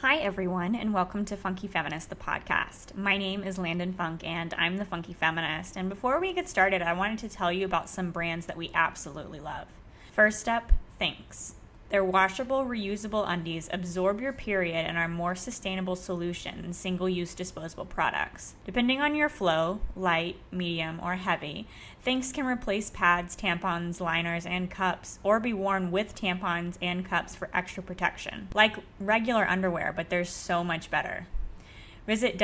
Hi, everyone, and welcome to Funky Feminist, the podcast. My name is Landon Funk, and I'm the Funky Feminist. And before we get started, I wanted to tell you about some brands that we absolutely love. First up, Thinx. Their washable, reusable undies absorb your period and are more sustainable solution than single-use disposable products. Depending on your flow, light, medium, or heavy, Thinx can replace pads, tampons, liners, and cups, or be worn with tampons and cups for extra protection. Like regular underwear, but they're so much better. Visit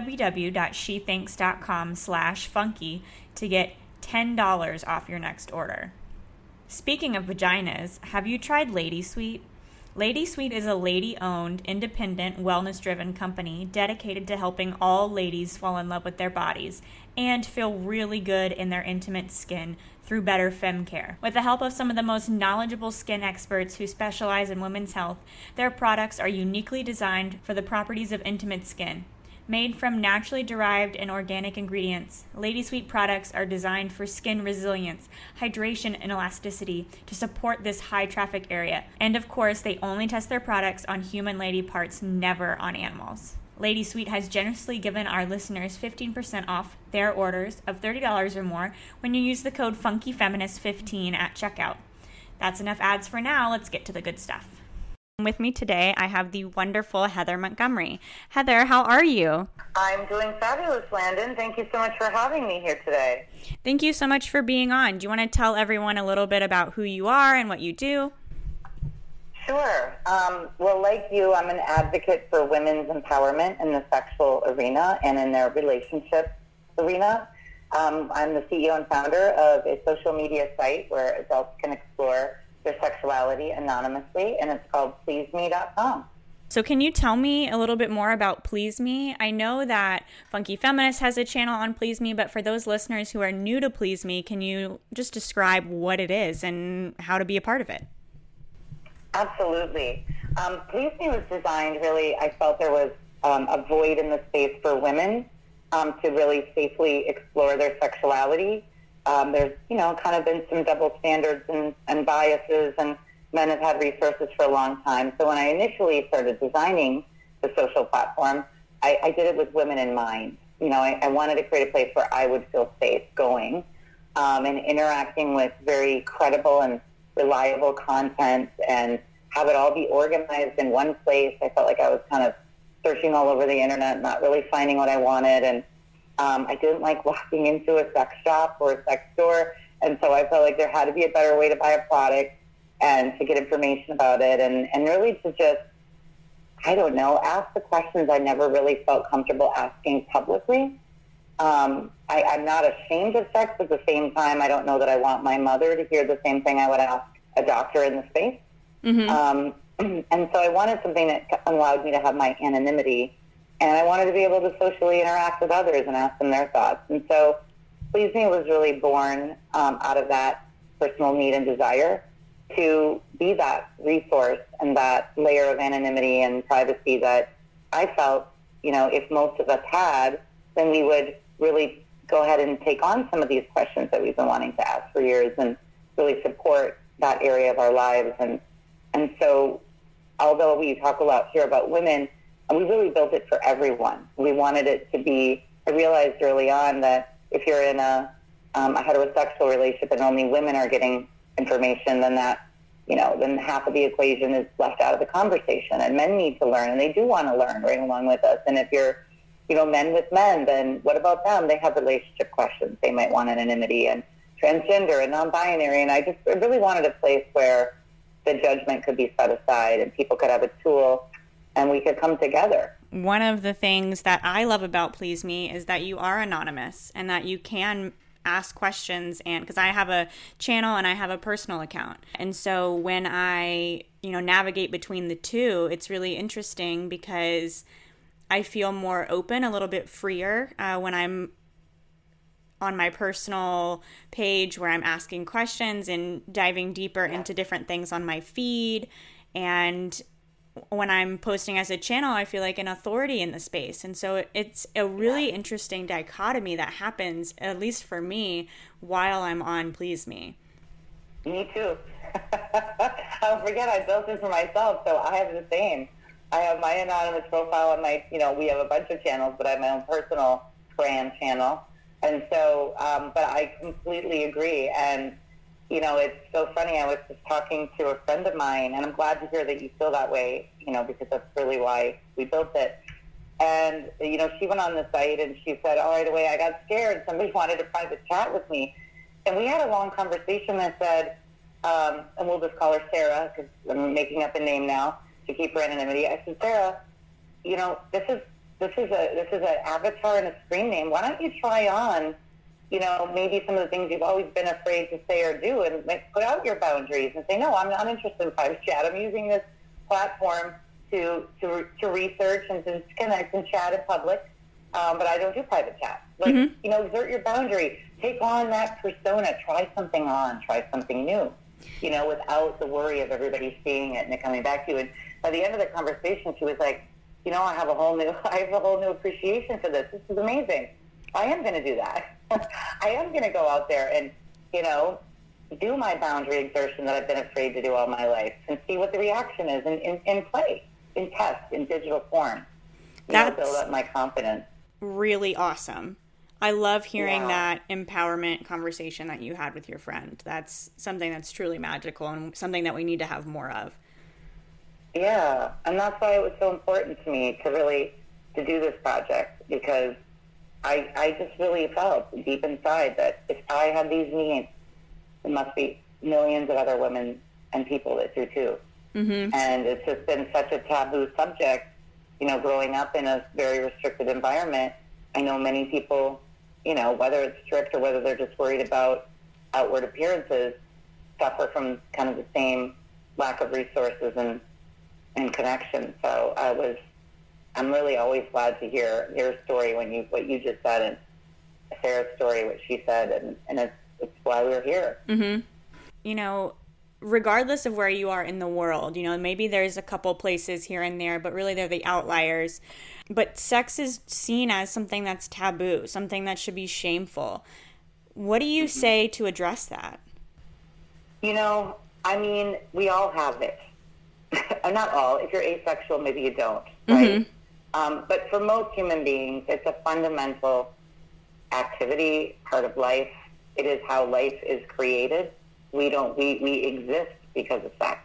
www.shethinks.com/funky to get $10 off your next order. Speaking of vaginas, have you tried Lady Sweet? Lady Sweet is a lady-owned, independent, wellness-driven company dedicated to helping all ladies fall in love with their bodies and feel really good in their intimate skin through better femme care. With the help of some of the most knowledgeable skin experts who specialize in women's health, their products are uniquely designed for the properties of intimate skin. Made from naturally derived and organic ingredients, Lady Sweet products are designed for skin resilience, hydration, and elasticity to support this high traffic area. And of course, they only test their products on human lady parts, never on animals. Lady Sweet has generously given our listeners 15% off their orders of $30 or more when you use the code FunkyFeminist15 at checkout. That's enough ads for now. Let's get to the good stuff. With me today, I have the wonderful Heather Montgomery. Heather, how are you? I'm doing fabulous, Landon. Thank you so much for having me here today. Thank you so much for being on. Do you want to tell everyone a little bit about who you are and what you do? Sure. Well, like you, I'm an advocate for women's empowerment in the sexual arena and in their relationship arena. I'm the CEO and founder of a social media site where adults can explore their sexuality anonymously, and it's called pleaseme.com. So can you tell me a little bit more about Please Me? I know that Funky Feminist has a channel on Please Me, but for those listeners who are new to Please Me, can you just describe what it is and how to be a part of it? Absolutely. Please Me was designed, really, I felt there was a void in the space for women to really safely explore their sexuality. There's, kind of been some double standards and biases, and men have had resources for a long time. So when I initially started designing the social platform, I did it with women in mind. I wanted to create a place where I would feel safe going and interacting with very credible and reliable content and have it all be organized in one place. I felt like I was kind of searching all over the internet, not really finding what I wanted, and I didn't like walking into a sex shop or a sex store, and so I felt like there had to be a better way to buy a product and to get information about it, and really to just, ask the questions I never really felt comfortable asking publicly. I'm not ashamed of sex, but at the same time, I don't know that I want my mother to hear the same thing I would ask a doctor in the space. Mm-hmm. And so I wanted something that allowed me to have my anonymity, and I wanted to be able to socially interact with others and ask them their thoughts. And so Please Me was really born out of that personal need and desire to be that resource and that layer of anonymity and privacy that I felt, if most of us had, then we would really go ahead and take on some of these questions that we've been wanting to ask for years and really support that area of our lives. And so although we talk a lot here about women, we really built it for everyone. We wanted it to be, I realized early on that if you're in a heterosexual relationship and only women are getting information, then that, then half of the equation is left out of the conversation. And men need to learn, and they do want to learn right along with us. And if you're, men with men, then what about them? They have relationship questions. They might want anonymity, and transgender and non-binary. And I really wanted a place where the judgment could be set aside and people could have a tool and we could come together. One of the things that I love about Please Me is that you are anonymous and that you can ask questions, and because I have a channel and I have a personal account. And so when I, navigate between the two, it's really interesting because I feel more open, a little bit freer when I'm on my personal page where I'm asking questions and diving deeper into different things on my feed. And when I'm posting as a channel, I feel like an authority in the space. And so it's a really interesting dichotomy that happens, at least for me, while I'm on Please Me. Me too. Don't forget, I built it for myself, so I have the same. I have my anonymous profile on my, we have a bunch of channels, but I have my own personal brand channel. And so, but I completely agree. And, it's so funny. I was just talking to a friend of mine, and I'm glad to hear that you feel that way, because that's really why we built it. And, she went on the site and she said, oh, right away, I got scared. Somebody wanted a private chat with me. And we had a long conversation that said, and we'll just call her Sarah, because I'm making up a name now to keep her anonymity. I said, Sarah, this is an avatar and a screen name. Why don't you try on, maybe some of the things you've always been afraid to say or do, and put out your boundaries and say, no, I'm not interested in private chat. I'm using this platform to research and to connect and chat in public, but I don't do private chat. Exert your boundary. Take on that persona. Try something on. Try something new, without the worry of everybody seeing it and it coming back to you. And by the end of the conversation, she was like, I have a whole new appreciation for this. This is amazing. I am going to do that. I am going to go out there and, do my boundary exertion that I've been afraid to do all my life and see what the reaction is in play, in test, in digital form. Build up my confidence. Really awesome. I love hearing that empowerment conversation that you had with your friend. That's something that's truly magical and something that we need to have more of. Yeah, and that's why it was so important to me to do this project, because I just really felt deep inside that if I had these needs, there must be millions of other women and people that do too. Mm-hmm. And it's just been such a taboo subject, growing up in a very restricted environment. I know many people, whether it's strict or whether they're just worried about outward appearances, suffer from kind of the same lack of resources and connection. So I'm really always glad to hear your story what you just said, and Sarah's story, what she said, and it's why we're here. Mm-hmm. Regardless of where you are in the world, maybe there's a couple places here and there, but really they're the outliers. But sex is seen as something that's taboo, something that should be shameful. What do you say to address that? We all have it. Not all. If you're asexual, maybe you don't, right? Mm-hmm. But for most human beings, it's a fundamental activity, part of life. It is how life is created. We exist because of sex.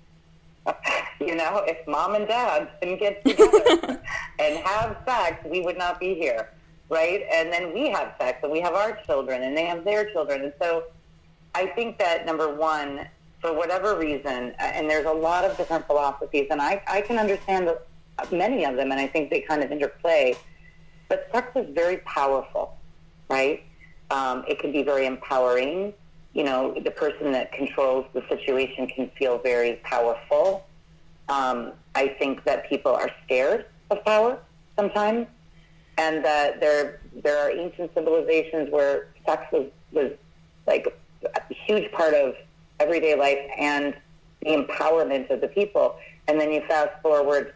If mom and dad didn't get together and have sex, we would not be here, right? And then we have sex, and we have our children, and they have their children. And so I think that, number one, for whatever reason, and there's a lot of different philosophies, and I can understand many of them, and I think they kind of interplay, but sex is very powerful, right? It can be very empowering. The person that controls the situation can feel very powerful. I think that people are scared of power sometimes, and that there are ancient civilizations where sex was like a huge part of everyday life and the empowerment of the people. And then you fast forward,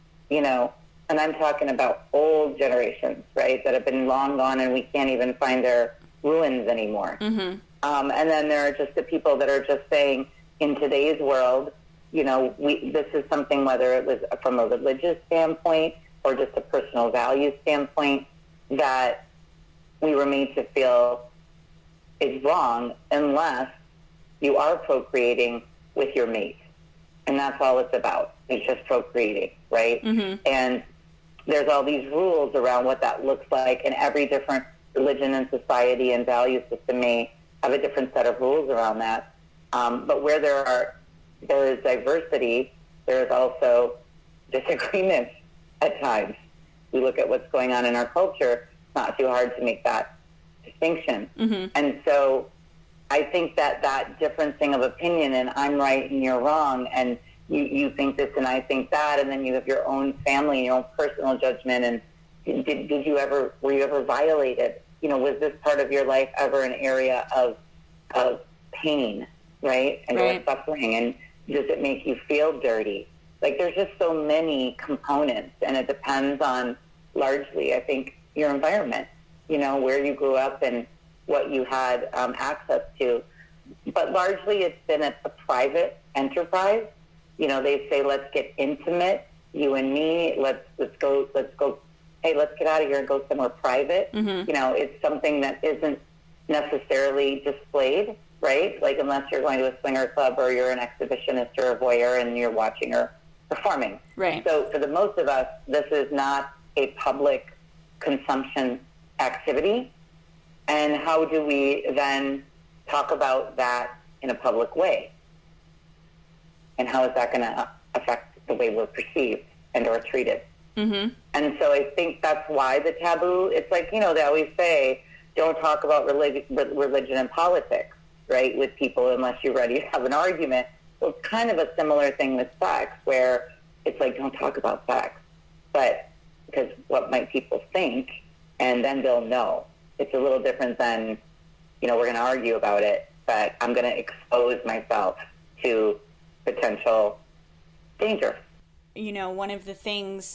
and I'm talking about old generations, right, that have been long gone and we can't even find their ruins anymore. Mm-hmm. And then there are just the people that are just saying, in today's world, this is something, whether it was from a religious standpoint or just a personal value standpoint, that we were made to feel is wrong unless you are procreating with your mate. And that's all it's about. It's just procreating, right? Mm-hmm. And there's all these rules around what that looks like, and every different religion and society and value system may have a different set of rules around that. But where there is diversity, there is also disagreements at times. We look at what's going on in our culture, it's not too hard to make that distinction. Mm-hmm. And so I think that differencing of opinion, and I'm right and you're wrong, and you think this and I think that, and then you have your own family and your own personal judgment, and were you ever violated? Was this part of your life ever an area of pain, right? And or suffering, and does it make you feel dirty? Like, there's just so many components, and it depends on, largely, I think, your environment, where you grew up and what you had access to. But largely it's been a private enterprise. They say, let's get intimate you and me. Let's go. Hey, let's get out of here and go somewhere private. Mm-hmm. You know, it's something that isn't necessarily displayed, right? Like unless you're going to a swinger club or you're an exhibitionist or a voyeur and you're watching her performing. Right. So for the most of us, this is not a public consumption activity. And how do we then talk about that in a public way? And how is that going to affect the way we're perceived and or treated? Mm-hmm. And so I think that's why the taboo, it's like, you know, they always say, don't talk about religion and politics, right, with people unless you're ready to have an argument. So it's kind of a similar thing with sex, where it's like, don't talk about sex. But because what might people think, and then they'll know. It's a little different than, you know, we're going to argue about it, but I'm going to expose myself to potential danger. You know, one of the things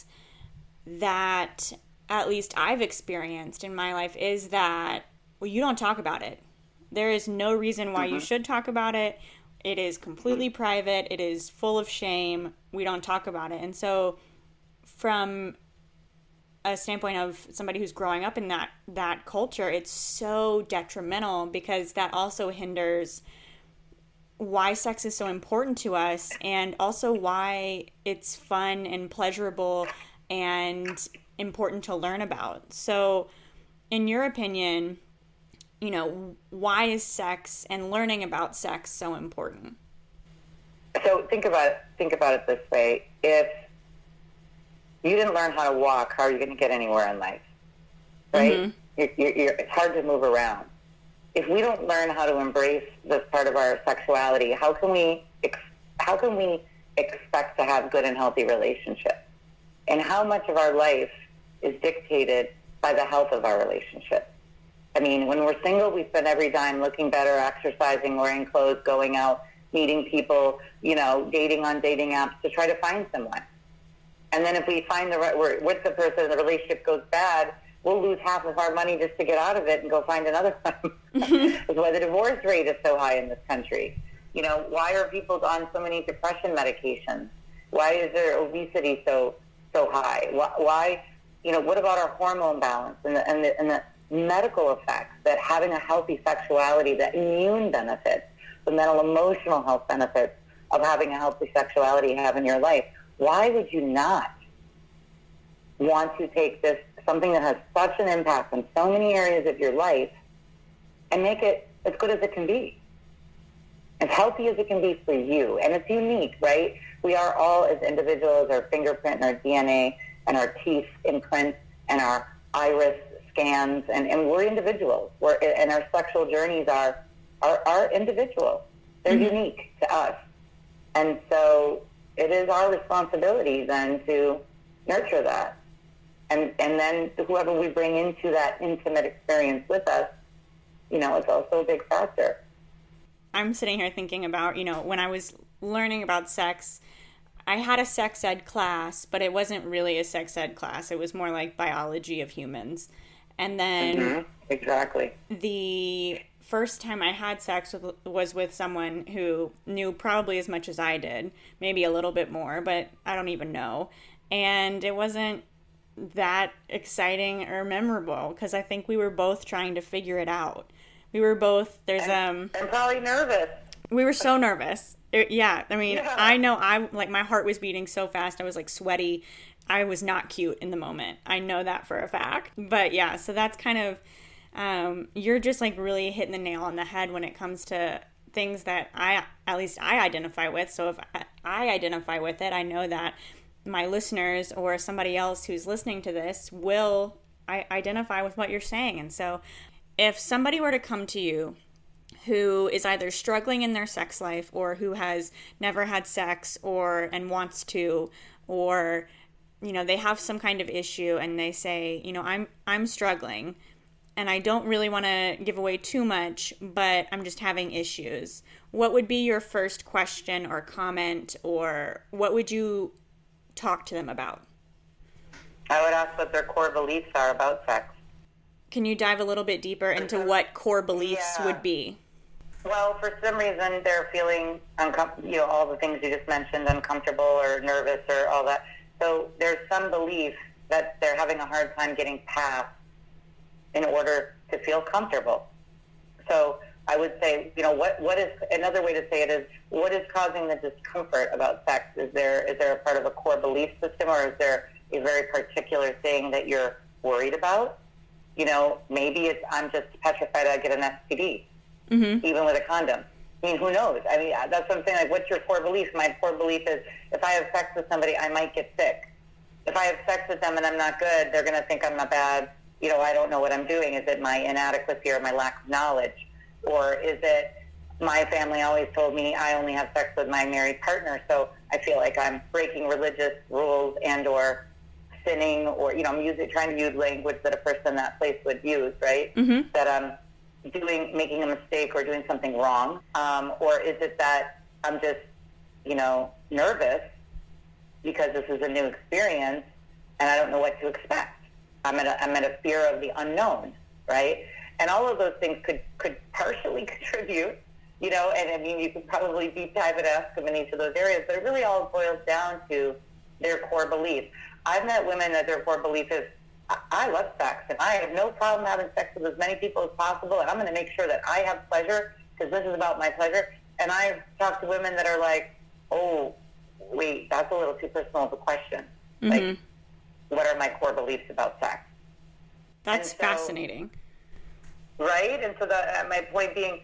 that at least I've experienced in my life is that, well, you don't talk about it. There is no reason why you should talk about it. It is completely private. It is full of shame. We don't talk about it. And so from a standpoint of somebody who's growing up in that culture, it's so detrimental because that also hinders why sex is so important to us and also why it's fun and pleasurable and important to learn about. So in your opinion, you know, why is sex and learning about sex so important? So think about it this way. If you didn't learn how to walk, how are you going to get anywhere in life? Right? Mm-hmm. It's hard to move around. If we don't learn how to embrace this part of our sexuality, how can we expect to have good and healthy relationships? And how much of our life is dictated by the health of our relationship? I mean, when we're single, we spend every dime looking better, exercising, wearing clothes, going out, meeting people, you know, dating on dating apps to try to find someone. And then if we find we're with the person and the relationship goes bad, we'll lose half of our money just to get out of it and go find another one. That's why the divorce rate is so high in this country. You know, why are people on so many depression medications? Why is their obesity so high? Why, you know, what about our hormone balance and the medical effects that having a healthy sexuality, the immune benefits, the mental emotional health benefits of having a healthy sexuality have in your life? Why would you not want to take this, something that has such an impact on so many areas of your life, and make it as good as it can be, as healthy as it can be for you? And it's unique, right? We are all, as individuals, our fingerprint and our DNA and our teeth imprint and our iris scans, and we're individuals. And our sexual journeys are individual. They're unique to us. And so it is our responsibility then to nurture that. And then whoever we bring into that intimate experience with us, you know, it's also a big factor. I'm sitting here thinking about, you know, when I was learning about sex, I had a sex ed class, but it wasn't really a sex ed class. It was more like biology of humans. And then exactly. The first time I had sex was with someone who knew probably as much as I did, maybe a little bit more, but I don't even know. And it wasn't that exciting or memorable because I think we were both trying to figure it out. We were both, and probably nervous. We were so nervous. I know my heart was beating so fast. I was like sweaty. I was not cute in the moment. I know that for a fact. But yeah, so that's kind of, you're just like really hitting the nail on the head when it comes to things that I identify with. So if I identify with it, I know that my listeners or somebody else who's listening to this will identify with what you're saying. And so if somebody were to come to you who is either struggling in their sex life or who has never had sex and wants to, or, you know, they have some kind of issue and they say, you know, I'm struggling and I don't really want to give away too much, but I'm just having issues. What would be your first question or comment, or what would you talk to them about? I would ask what their core beliefs are about sex. Can you dive a little bit deeper into what core beliefs would be? Well, for some reason, they're feeling uncomfortable, you know, all the things you just mentioned, uncomfortable or nervous or all that. So there's some belief that they're having a hard time getting past in order to feel comfortable. So I would say, what is, another way to say it is, what is causing the discomfort about sex? Is there a part of a core belief system, or is there a very particular thing that you're worried about? Maybe it's, I'm just petrified I get an STD, even with a condom. I mean, who knows? I mean, that's what I'm saying. Like, what's your core belief? My core belief is, if I have sex with somebody, I might get sick. If I have sex with them and I'm not good, they're going to think I'm a bad, I don't know what I'm doing. Is it my inadequacy or my lack of knowledge? Or is it my family always told me I only have sex with my married partner, so I feel like I'm breaking religious rules and or sinning, or, I'm trying to use language that a person in that place would use, right? Mm-hmm. That I'm making a mistake or doing something wrong. Or is it that I'm just, nervous because this is a new experience and I don't know what to expect. I'm at a fear of the unknown, right? And all of those things could partially contribute, and I mean, you could probably deep dive and ask them in each of those areas, but it really all boils down to their core belief. I've met women that their core belief is, I love sex, and I have no problem having sex with as many people as possible, and I'm going to make sure that I have pleasure, because this is about my pleasure. And I've talked to women that are like, oh, wait, that's a little too personal of a question. Mm-hmm. Like, what are my core beliefs about sex? That's fascinating. Right? And so my point being,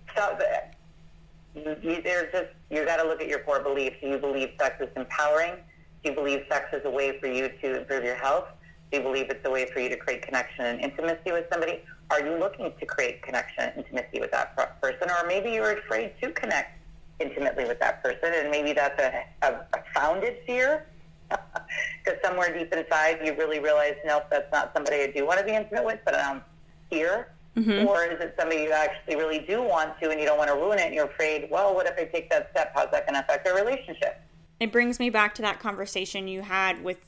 you got to look at your core beliefs. Do you believe sex is empowering? Do you believe sex is a way for you to improve your health? Do you believe it's a way for you to create connection and intimacy with somebody? Are you looking to create connection and intimacy with that person? Or maybe you're afraid to connect intimately with that person, and maybe that's a founded fear. Because somewhere deep inside you really realize, nope, that's not somebody I do want to be intimate with, but I'm here. Mm-hmm. Or is it somebody you actually really do want to, and you don't want to ruin it, and you're afraid, well, what if I take that step? How's that going to affect our relationship? It brings me back to that conversation you had with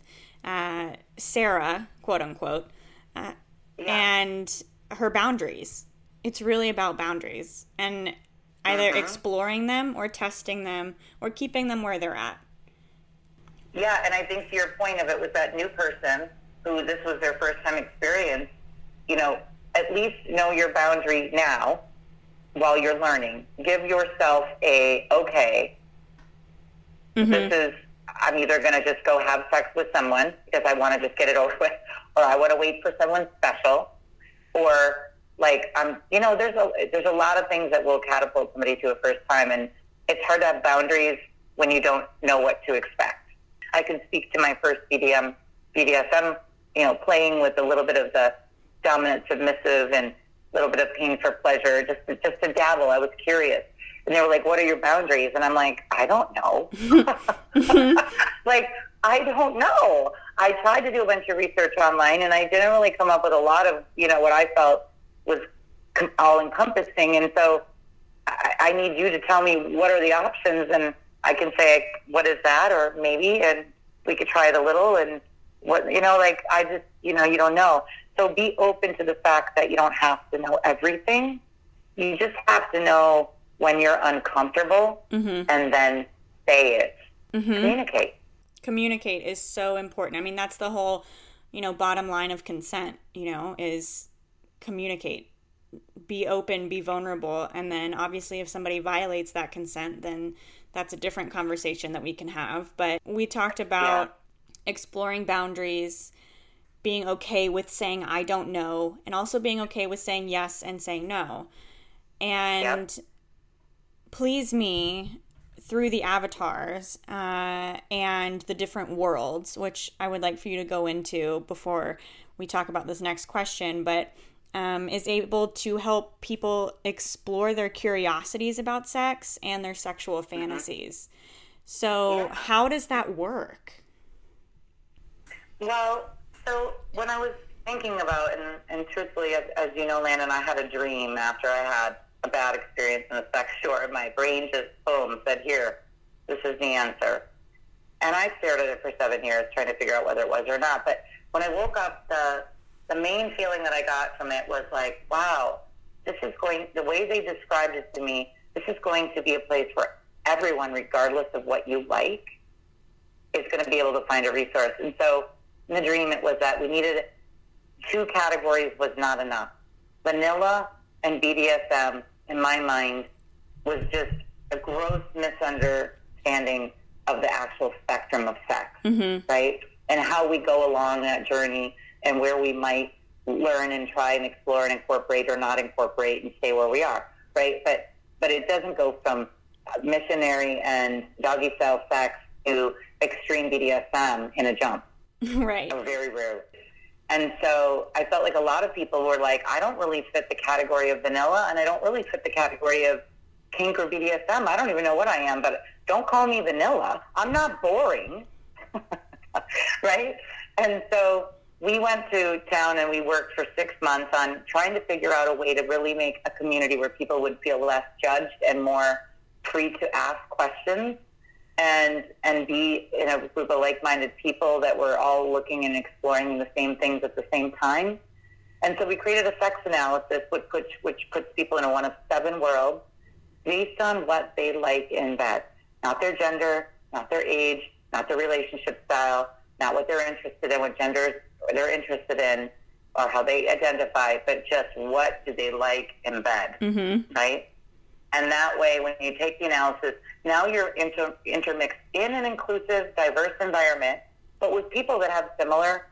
Sarah, quote unquote, and her boundaries. It's really about boundaries, and either exploring them or testing them or keeping them where they're at. Yeah, and I think to your point of it was that new person who this was their first time experience, at least know your boundary now while you're learning. Give yourself okay, this is, I'm either going to just go have sex with someone because I want to just get it over with, or I want to wait for someone special, or like, there's a lot of things that will catapult somebody to a first time, and it's hard to have boundaries when you don't know what to expect. I can speak to my first BDSM, playing with a little bit of the dominant, submissive, and a little bit of pain for pleasure, just to dabble. I was curious. And they were like, what are your boundaries? And I'm like, I don't know. Like, I don't know. I tried to do a bunch of research online, and I didn't really come up with a lot of, what I felt was all-encompassing. And so I need you to tell me what are the options, and I can say, what is that? Or maybe, and we could try it a little, and what, I just, you don't know. So be open to the fact that you don't have to know everything. You just have to know when you're uncomfortable, and then say it. Mm-hmm. Communicate is so important. I mean, that's the whole, bottom line of consent, is communicate. Be open, be vulnerable. And then obviously if somebody violates that consent, then that's a different conversation that we can have. But we talked about exploring boundaries, being okay with saying I don't know, and also being okay with saying yes and saying no. And please me through the avatars and the different worlds, which I would like for you to go into before we talk about this next question, but is able to help people explore their curiosities about sex and their sexual fantasies. So how does that work? Well, so when I was thinking about, and truthfully, as you know, Landon, I had a dream after I had a bad experience in the sex store. My brain just, boom, said, here, this is the answer. And I stared at it for 7 years trying to figure out whether it was or not. But when I woke up, the main feeling that I got from it was like, wow, the way they described it to me, this is going to be a place for everyone, regardless of what you like. is going to be able to find a resource. And so in the dream, it was that we needed 2 categories was not enough. Vanilla and BDSM, in my mind, was just a gross misunderstanding of the actual spectrum of sex, right? And how we go along that journey and where we might learn and try and explore and incorporate or not incorporate and stay where we are, right? But it doesn't go from missionary and doggy-style sex to extreme BDSM in a jump. Right. Or very rarely. And so I felt like a lot of people were like, I don't really fit the category of vanilla, and I don't really fit the category of kink or BDSM. I don't even know what I am, but don't call me vanilla. I'm not boring. Right? And so we went to town and we worked for 6 months on trying to figure out a way to really make a community where people would feel less judged and more free to ask questions and be in a group of like-minded people that were all looking and exploring the same things at the same time. And so we created a sex analysis which puts people in one of 7 worlds based on what they like in bed. Not their gender, not their age, not their relationship style, not what they're interested in, what gender they're interested in, or how they identify, but just what do they like in bed, right? And that way, when you take the analysis, now you're intermixed in an inclusive, diverse environment, but with people that have similar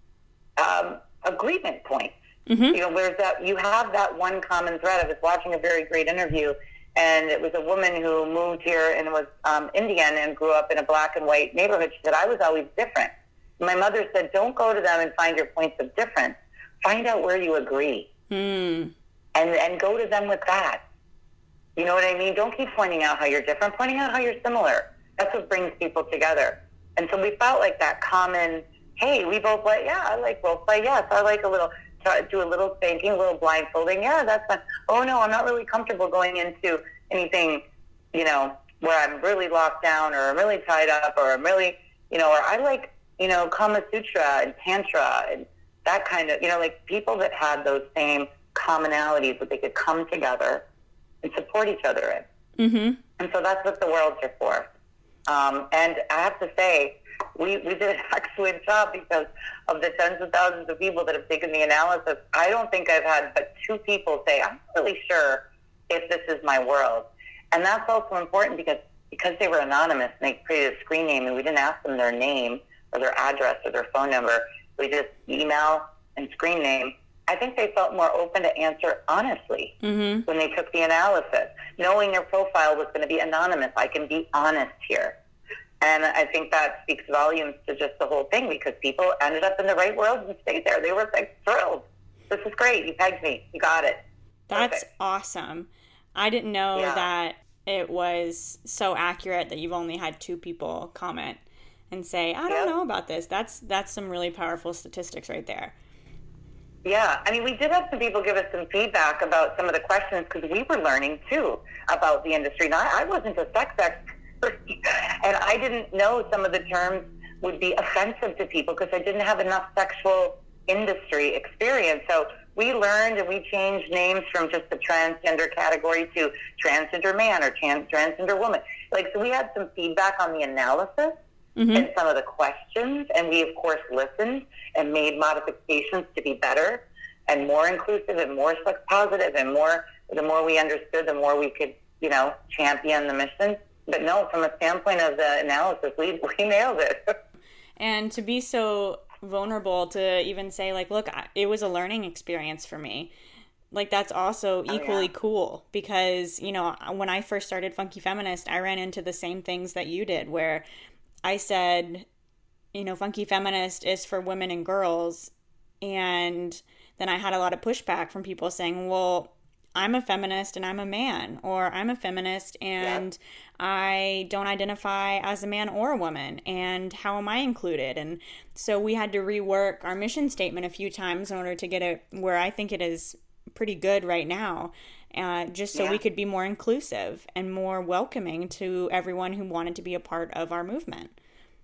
agreement points. You know, where's that? You have that one common thread. I was watching a very great interview, and it was a woman who moved here and was Indian and grew up in a black and white neighborhood. She said, I was always different. My mother said, don't go to them and find your points of difference. Find out where you agree. And go to them with that. You know what I mean? Don't keep pointing out how you're different. Pointing out how you're similar. That's what brings people together. And so we felt like that common, hey, we both like, yeah, I like role play. Yes, I like do a little spanking, a little blindfolding. Yeah, that's fun. Oh, no, I'm not really comfortable going into anything, you know, where I'm really locked down or I'm really tied up or I'm really, you know, or I like, you know, Kama Sutra and Tantra and that kind of, you know, like people that had those same commonalities that they could come together and support each other in. And so that's what the worlds are for. And I have to say, we did an excellent job because of the tens of thousands of people that have taken the analysis. I don't think I've had but 2 people say, I'm not really sure if this is my world. And that's also important because they were anonymous and they created a screen name and we didn't ask them their name or their address or their phone number. We just email and screen name. I think they felt more open to answer honestly when they took the analysis, knowing their profile was going to be anonymous. I can be honest here. And I think that speaks volumes to just the whole thing because people ended up in the right world and stayed there. They were like thrilled. This is great. You pegged me. You got it. That's Perfect. Awesome. I didn't know that it was so accurate that you've only had 2 people comment and say, I don't know about this. That's some really powerful statistics right there. Yeah, I mean, we did have some people give us some feedback about some of the questions because we were learning, too, about the industry. Now, I wasn't a sex expert, and I didn't know some of the terms would be offensive to people because I didn't have enough sexual industry experience. So we learned and we changed names from just the transgender category to transgender man or transgender woman. Like, so we had some feedback on the analysis and some of the questions, and we, of course, listened and made modifications to be better and more inclusive and more sex positive and more, the more we understood, the more we could, you know, champion the mission. But no, from a standpoint of the analysis, we nailed it. And to be so vulnerable to even say, like, look, it was a learning experience for me. Like, that's also equally cool because, you know, when I first started Funky Feminist, I ran into the same things that you did where I said, you know, Funky Feminist is for women and girls. And then I had a lot of pushback from people saying, well, I'm a feminist and I'm a man, or I'm a feminist and I don't identify as a man or a woman, and how am I included? And so we had to rework our mission statement a few times in order to get it where I think it is pretty good right now, just so we could be more inclusive and more welcoming to everyone who wanted to be a part of our movement.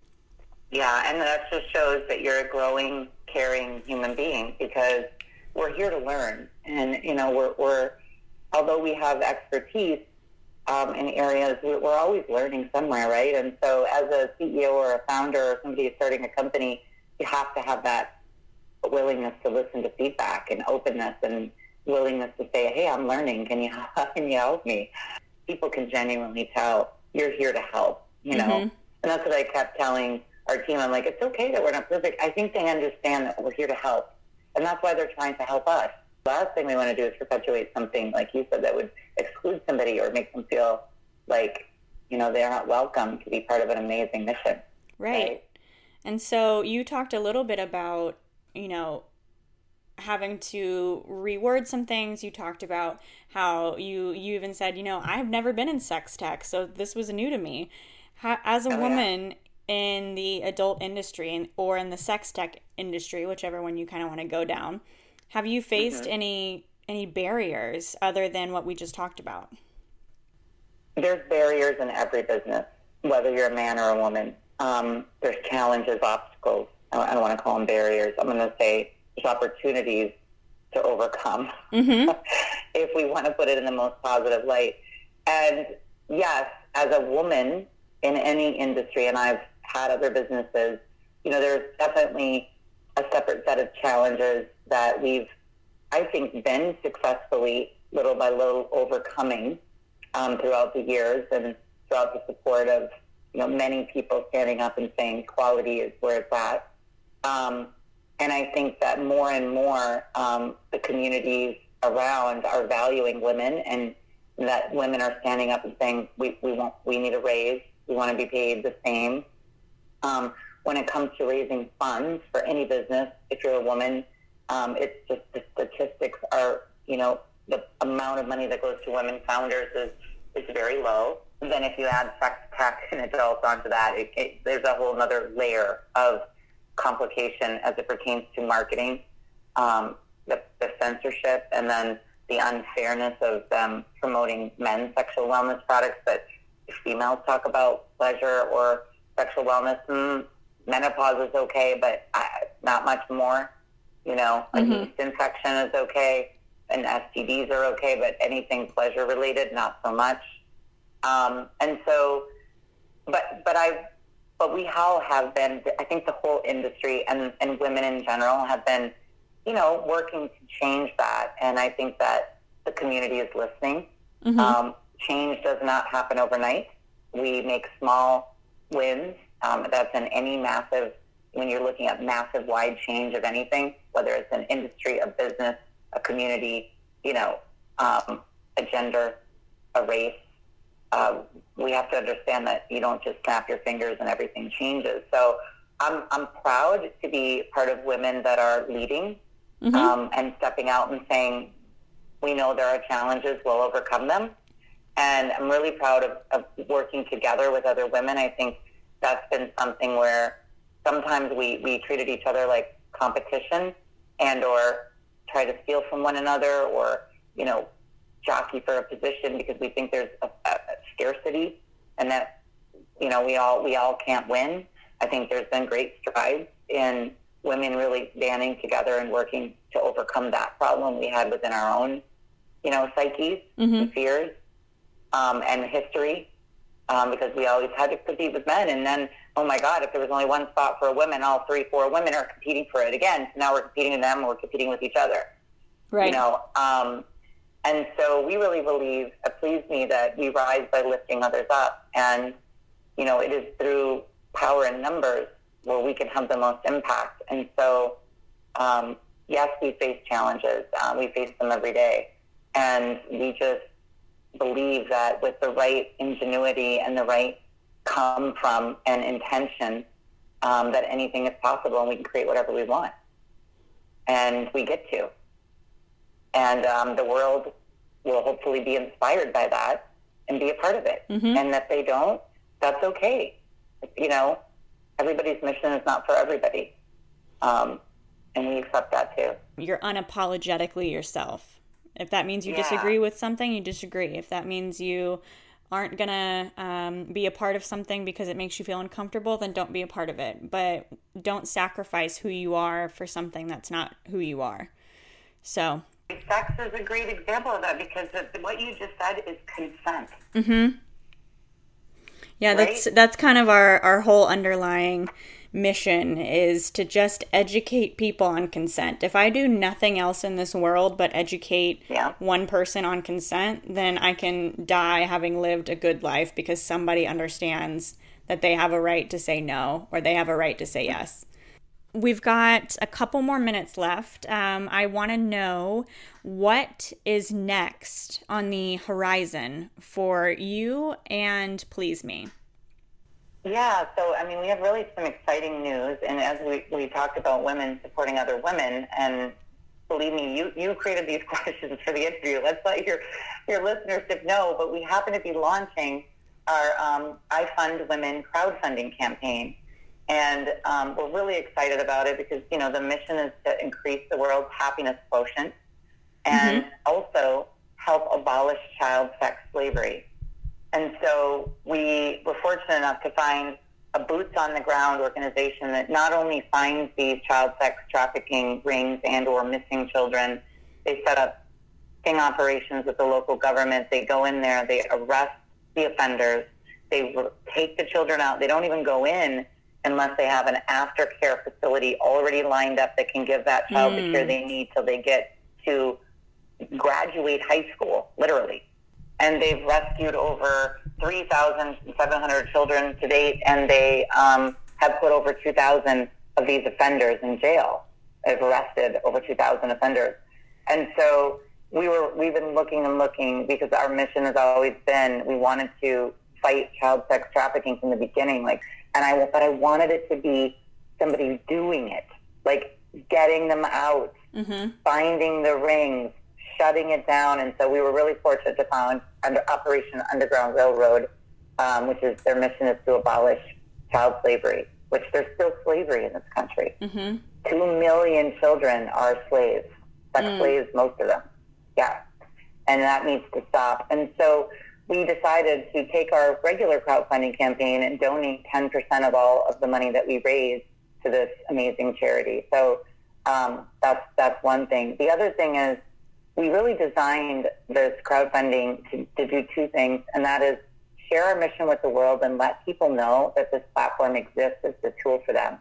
Yeah, and that just shows that you're a growing, caring human being because we're here to learn. And, you know, we're although we have expertise, in areas. We're always learning somewhere, right? And so as a CEO or a founder or somebody starting a company, you have to have that willingness to listen to feedback and openness and willingness to say, hey, I'm learning. Can you help me? People can genuinely tell you're here to help, you know? Mm-hmm. And that's what I kept telling our team. I'm like, it's okay that we're not perfect. I think they understand that we're here to help. And that's why they're trying to help us. The last thing we want to do is perpetuate something, like you said, that would exclude somebody or make them feel like, you know, they're not welcome to be part of an amazing mission. Right. And so you talked a little bit about, you know, having to reword some things. You talked about how you even said, you know, I've never been in sex tech, so this was new to me. As a woman in the adult industry or in the sex tech industry, whichever one you kind of want to go down, have you faced any barriers other than what we just talked about? There's barriers in every business, whether you're a man or a woman. There's challenges, obstacles. I don't want to call them barriers. I'm going to say there's opportunities to overcome, if we want to put it in the most positive light. And yes, as a woman in any industry, and I've had other businesses, you know, there's definitely a separate set of challenges that we've, I think, been successfully, little by little, overcoming throughout the years and throughout the support of, you know, many people standing up and saying quality is where it's at. And I think that more and more the communities around are valuing women, and that women are standing up and saying, we need a raise. We want to be paid the same. When it comes to raising funds for any business, if you're a woman, it's just the statistics are, you know, the amount of money that goes to women founders is very low. And then if you add sex tech and adults onto that, there's a whole other layer of complication as it pertains to marketing, the censorship, and then the unfairness of them promoting men's sexual wellness products. But if females talk about pleasure or sexual wellness, menopause is okay, but not much more. You know, a yeast infection is okay, and STDs are okay, but anything pleasure related, not so much. And so, but we all have been, I think the whole industry and women in general have been, you know, working to change that. And I think that the community is listening. Change does not happen overnight. We make small wins. That's in any massive, when you're looking at massive wide change of anything, whether it's an industry, a business, a community, you know, a gender, a race. We have to understand that you don't just snap your fingers and everything changes. So I'm proud to be part of women that are leading and stepping out and saying, we know there are challenges, we'll overcome them. And I'm really proud of working together with other women. I think that's been something where sometimes we treated each other like competition and or try to steal from one another or, you know, jockey for a position because we think there's a scarcity and that, you know, we all can't win. I think there's been great strides in women really banding together and working to overcome that problem we had within our own, you know, psyches and fears and history, because we always had to compete with men. And then, oh my God, if there was only one spot for a woman, all 3-4 women are competing for it again. So now we're competing with them, and we're competing with each other. Right. You know, and so we really believe, it pleased me that we rise by lifting others up. And, you know, it is through power in numbers where we can have the most impact. And so, yes, we face challenges. We face them every day. And we just believe that with the right ingenuity and the right come from and intention, that anything is possible and we can create whatever we want. And we get to. And the world will hopefully be inspired by that and be a part of it. And if they don't, that's okay. You know, everybody's mission is not for everybody. And we accept that too. You're unapologetically yourself. If that means you disagree with something, you disagree. If that means you aren't going to be a part of something because it makes you feel uncomfortable, then don't be a part of it. But don't sacrifice who you are for something that's not who you are. So Sex is a great example of that because what you just said is consent. Mm-hmm. Yeah, right? that's kind of our whole underlying mission, is to just educate people on consent. If I do nothing else in this world but educate one person on consent, then I can die having lived a good life because somebody understands that they have a right to say no or they have a right to say yes. We've got a couple more minutes left. I want to know what is next on the horizon for you and Please Me. Yeah, so, I mean, we have really some exciting news. And as we talked about women supporting other women, and believe me, you created these questions for the interview. Let's let your listenership know. But we happen to be launching our I Fund Women crowdfunding campaign. And we're really excited about it because, you know, the mission is to increase the world's happiness quotient and also help abolish child sex slavery. And so we were fortunate enough to find a boots-on-the-ground organization that not only finds these child sex trafficking rings and or missing children, they set up sting operations with the local government. They go in there, they arrest the offenders, they take the children out. They don't even go in unless they have an aftercare facility already lined up that can give that child the care they need till they get to graduate high school, literally. And they've rescued over 3,700 children to date, and they have put over 2,000 of these offenders in jail. They've arrested over 2,000 offenders. And so we've been looking because our mission has always been, we wanted to fight child sex trafficking from the beginning. But I wanted it to be somebody doing it, like getting them out, finding the rings, shutting it down. And so we were really fortunate to found under Operation Underground Railroad, which is their mission is to abolish child slavery, which there's still slavery in this country. 2 million children are slaves, sex slaves, most of them. Yeah. And that needs to stop. And so we decided to take our regular crowdfunding campaign and donate 10% of all of the money that we raise to this amazing charity. So that's one thing. The other thing is we really designed this crowdfunding to do two things, and that is share our mission with the world and let people know that this platform exists as the tool for them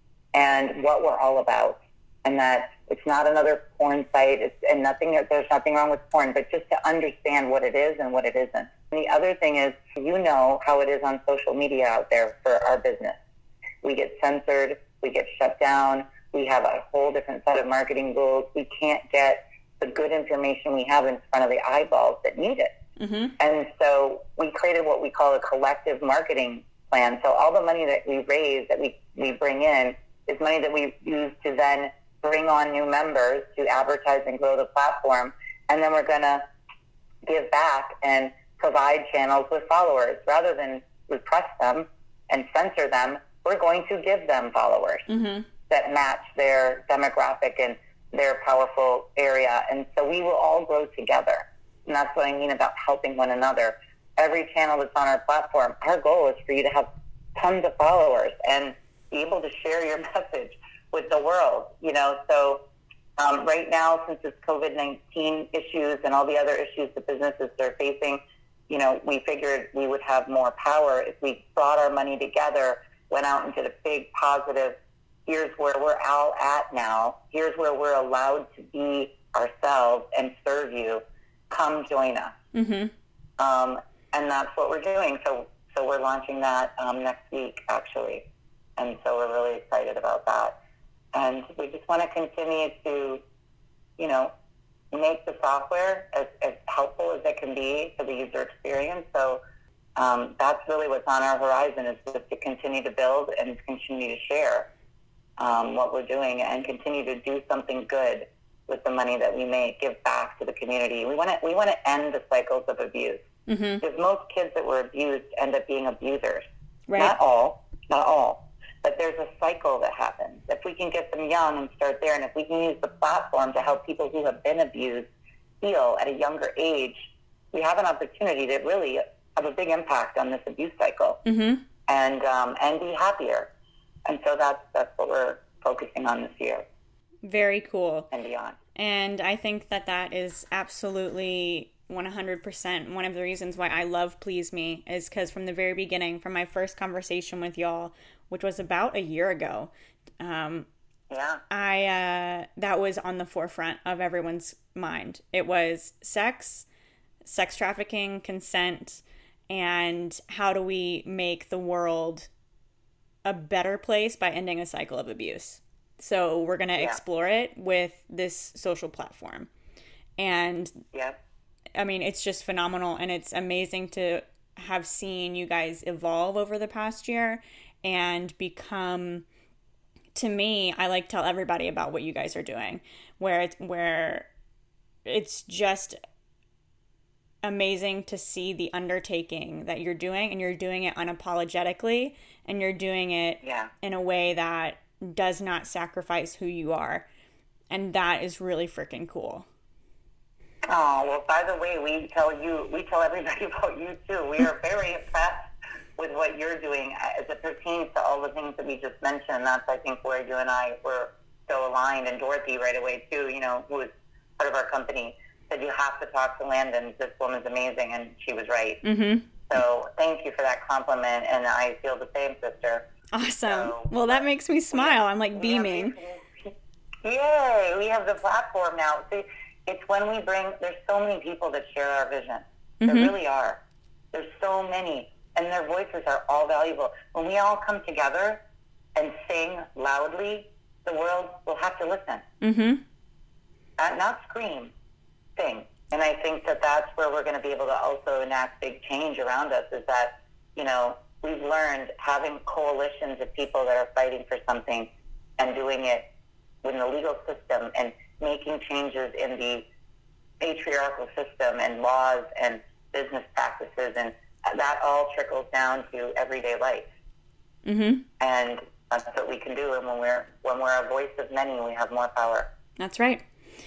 and what we're all about, and that it's not another porn site, there's nothing wrong with porn, but just to understand what it is and what it isn't. And the other thing is, you know how it is on social media out there for our business. We get censored, we get shut down, we have a whole different set of marketing rules. We can't get the good information we have in front of the eyeballs that need it. And so we created what we call a collective marketing plan. So all the money that we raise, that we bring in, is money that we use to then bring on new members to advertise and grow the platform. And then we're going to give back and provide channels with followers. Rather than repress them and censor them, we're going to give them followers that match their demographic and their powerful area. And so we will all grow together. And that's what I mean about helping one another. Every channel that's on our platform, our goal is for you to have tons of followers and be able to share your message with the world, you know. So right now, since this COVID-19 issues and all the other issues the businesses are facing, you know, we figured we would have more power if we brought our money together, went out and did a big positive, here's where we're all at now, here's where we're allowed to be ourselves and serve you, come join us. And that's what we're doing. So we're launching that next week, actually. And so we're really excited about that. And we just want to continue to, you know, make the software as helpful as it can be for the user experience. So that's really what's on our horizon, is just to continue to build and continue to share what we're doing and continue to do something good with the money that we make, give back to the community. We want to end the cycles of abuse. Because most kids that were abused end up being abusers. Right. Not all, but there's a cycle that happens. If we can get them young and start there, and if we can use the platform to help people who have been abused heal at a younger age, we have an opportunity to really have a big impact on this abuse cycle and be happier. And so that's what we're focusing on this year. Very cool. And beyond. And I think that that is absolutely 100% one of the reasons why I love Please Me, is because from the very beginning, from my first conversation with y'all, which was about a year ago, that was on the forefront of everyone's mind. It was sex trafficking, consent, and how do we make the world a better place by ending a cycle of abuse. So we're going to explore it with this social platform. And I mean, it's just phenomenal, and it's amazing to have seen you guys evolve over the past year and become, to me, I like to tell everybody about what you guys are doing, where it's just amazing to see the undertaking that you're doing, and you're doing it unapologetically, and you're doing it in a way that does not sacrifice who you are. And that is really freaking cool. Oh, well, by the way, we tell everybody about you too. We are very impressed with what you're doing as it pertains to all the things that we just mentioned. That's, I think, where you and I were so aligned. And Dorothy right away too, who is part of our company, said you have to talk to Landon. This woman's amazing, and she was right. Mm-hmm. So thank you for that compliment, and I feel the same, sister. Awesome. So, well, that makes me smile. I'm like beaming. Yay! We have the platform now. See, it's when there's so many people that share our vision. There really are. There's so many, and their voices are all valuable. When we all come together and sing loudly, the world will have to listen. Mm-hmm. Not scream. Sing. And I think that that's where we're going to be able to also enact big change around us, is that, we've learned having coalitions of people that are fighting for something and doing it within the legal system and making changes in the patriarchal system and laws and business practices, and that all trickles down to everyday life. Mm-hmm. And that's what we can do. And when we're a voice of many, we have more power. That's right.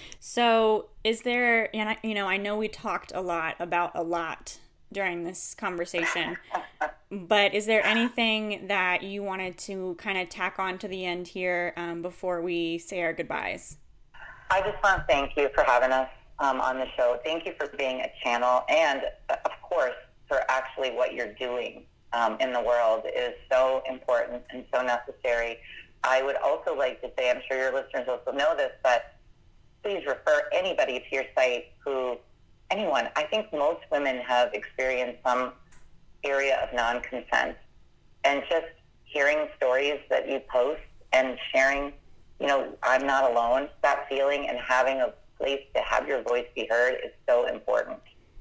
So is there, I know we talked a lot about a lot during this conversation, but is there anything that you wanted to kind of tack on to the end here before we say our goodbyes? I just want to thank you for having us on the show. Thank you for being a channel, and of course for actually what you're doing in the world is so important and so necessary. I would also like to say, I'm sure your listeners also know this, but please refer anybody to your site anyone. I think most women have experienced some area of non-consent, and just hearing stories that you post and sharing, I'm not alone, that feeling, and having a place to have your voice be heard is so important.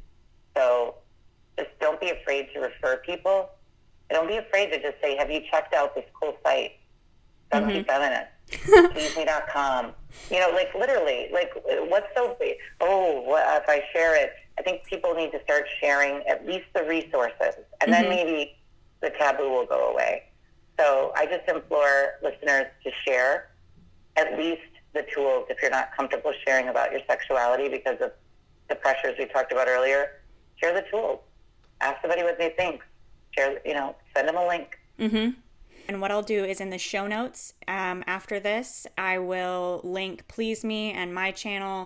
So just don't be afraid to refer people. Don't be afraid to just say, have you checked out this cool site? Funky Feminist. PleaseMe.com. Literally, what's so big? If I share it, I think people need to start sharing at least the resources, and then maybe the taboo will go away. So I just implore listeners to share at least the tools if you're not comfortable sharing about your sexuality because of the pressures we talked about earlier. Share the tools. Ask somebody what they think. Share, send them a link. Mm-hmm. And what I'll do is in the show notes after this, I will link Please Me and my channel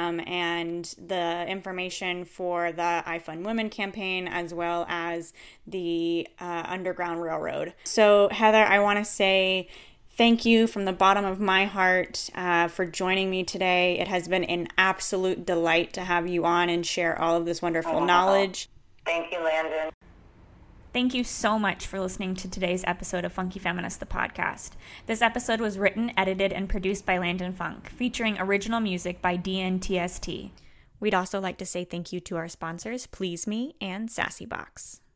and the information for the I Fund Women campaign, as well as the Underground Railroad. So Heather, I want to say thank you from the bottom of my heart for joining me today. It has been an absolute delight to have you on and share all of this wonderful knowledge. Thank you, Landon. Thank you so much for listening to today's episode of Funky Feminist, the podcast. This episode was written, edited, and produced by Landon Funk, featuring original music by DNTST. We'd also like to say thank you to our sponsors, Please Me and Sassy Box.